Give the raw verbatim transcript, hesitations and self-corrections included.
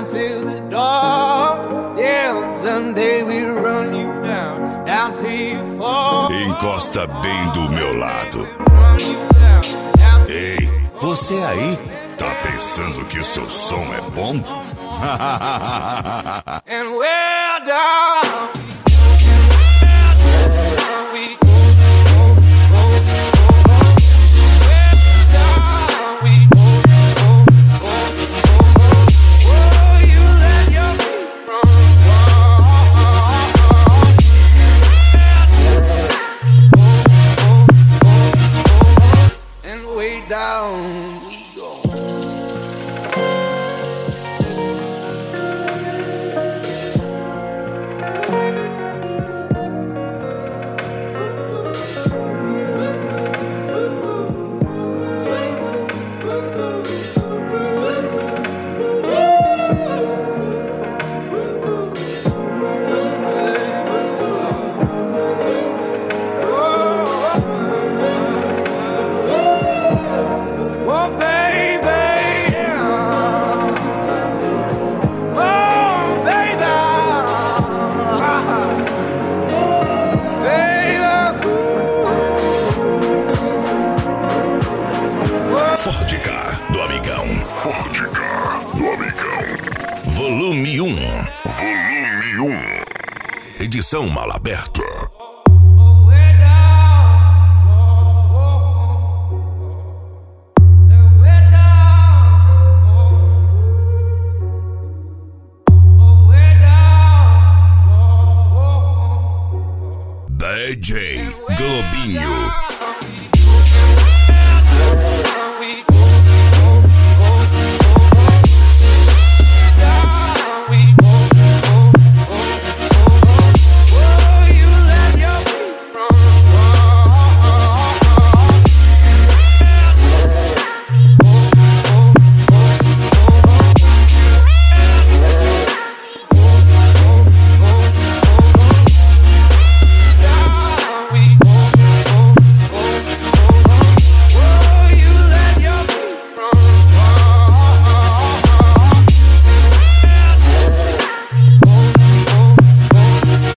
down to the door. Yeah, someday we'll run you down, down till you fall. Encosta bem do meu lado. Ei, você aí, tá pensando que o seu som é bom? And we're down. Down we go. Ford Car do Amigão. Ford Car do Amigão. Volume um. Volume um. Edição Malaberta. D J Globinho.